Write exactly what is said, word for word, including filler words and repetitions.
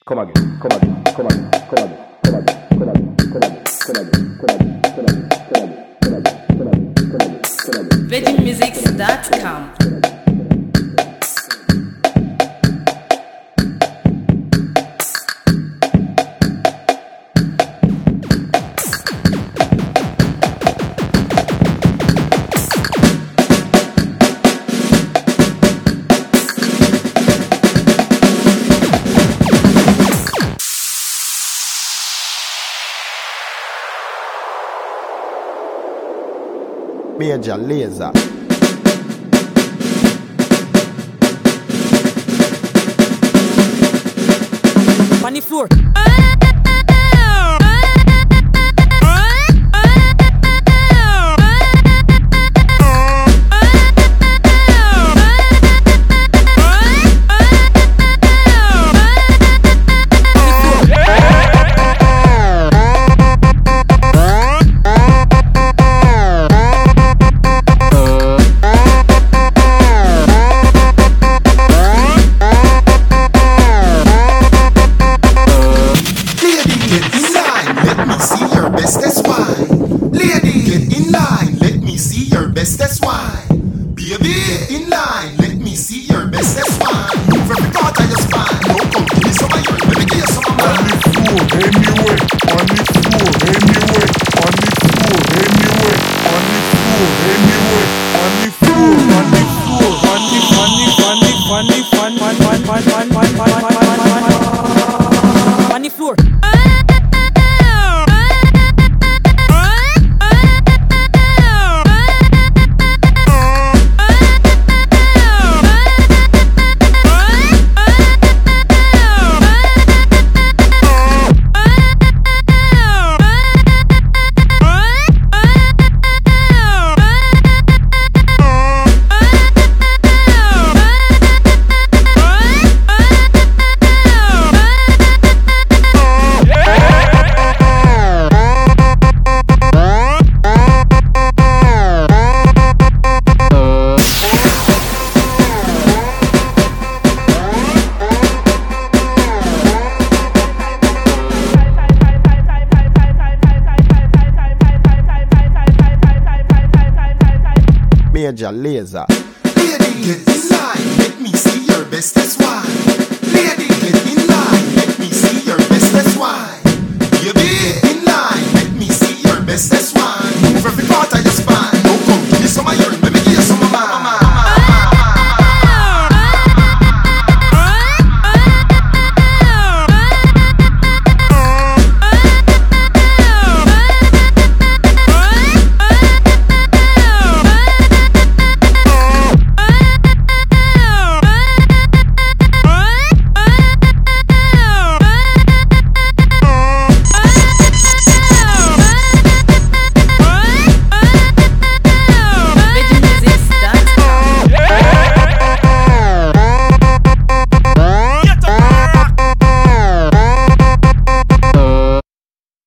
Come again, come again, come again, come again, come again, come again, come again, come again, come again, come again, come again, come again, come again, come again, come again. Virgin Musics dot com. Major Lazer. On the floor. That's why, baby, in line. Let me see your best. That's why. Move every part of your spine. No, come give me some of yours. Let me give you some of mine. On the floor, anyway. On the floor, anyway. On the floor, anyway. On the floor, anyway. On the floor, on the floor. On the funny, funny, funny, funny, funny, funny, funny, funny, On the floor. Major Lazer. Lady, get in line. Let me see your best. That's why.